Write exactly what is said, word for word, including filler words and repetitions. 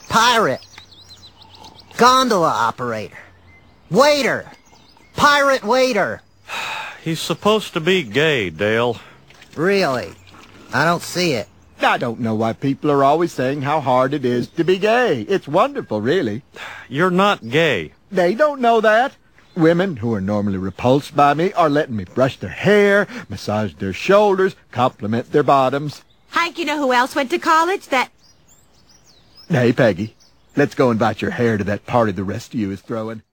pirate, gondola operator, waiter, pirate waiter. He's supposed to be gay, Dale. Really? I don't see it. I don't know why people are always saying how hard it is to be gay. It's wonderful, really. You're not gay. They don't know that. Women who are normally repulsed by me are letting me brush their hair, massage their shoulders, compliment their bottoms. Hank, you know who else went to college? That... Hey, Peggy, let's go invite your hair to that party the rest of you is throwing.